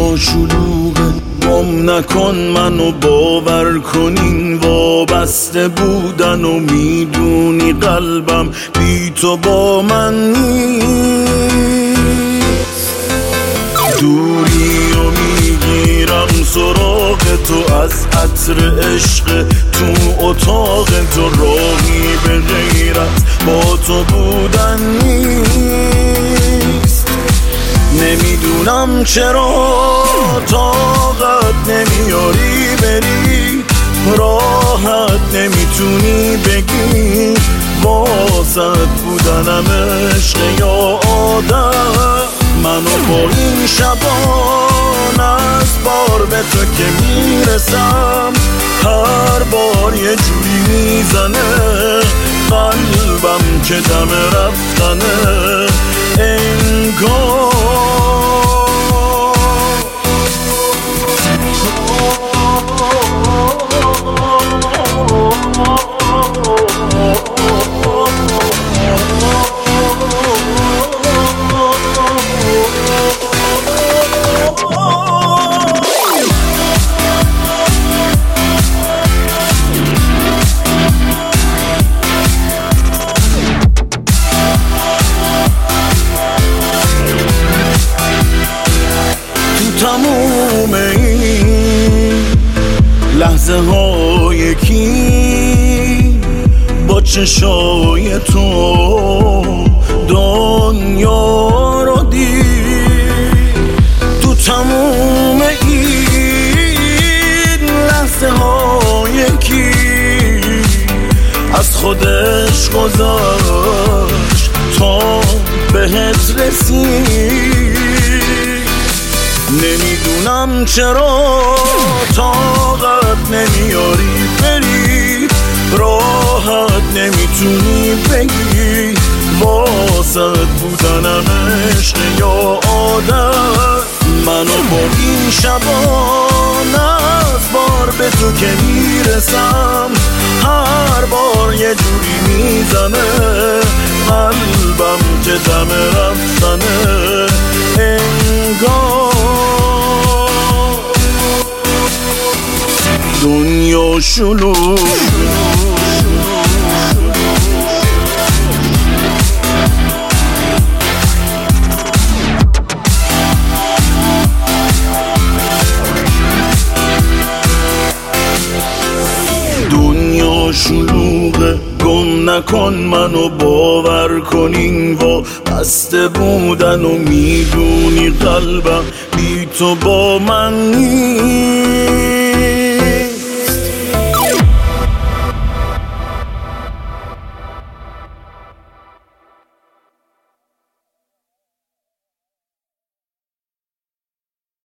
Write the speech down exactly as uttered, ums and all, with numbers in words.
دنیا شلوغه، گم نکن منو، باور کن این وابسته بودن و میدونی قلبم بی تو با من نیست. دوری و میگیرم سراغ تو از عطر عشق تو اتاق تو، راهی به غیرت با تو بودن نیست. نمیدونم چرا طاقت نمیاری بری، راحت نمیتونی بگی واسط بودنم عشق یا آدم. منو با این شبان از بار به تو که میرسم، هر بار یه جوری میزنه قلبم که دم رفتنه انگار. تموم این لحظه ها یکی با چشای تو دنیا رو دید. تو تموم این لحظه ها یکی از خودش گذاشت تا بهت رسید. نمیدونم چرا طاقت نمیاری بری، راحت نمیتونی بگی واسط بودنم عشق یا آدم. منو با این شبان از بار به تو که میرسم، هر بار یه جوری میزنه قلبم که دم رفتنه انگار. دنیا شلوغ دنیا شلوغه، گم نکن منو، باور کن این وا بسته بودن و میدونی قلبم بی تو با من نیست.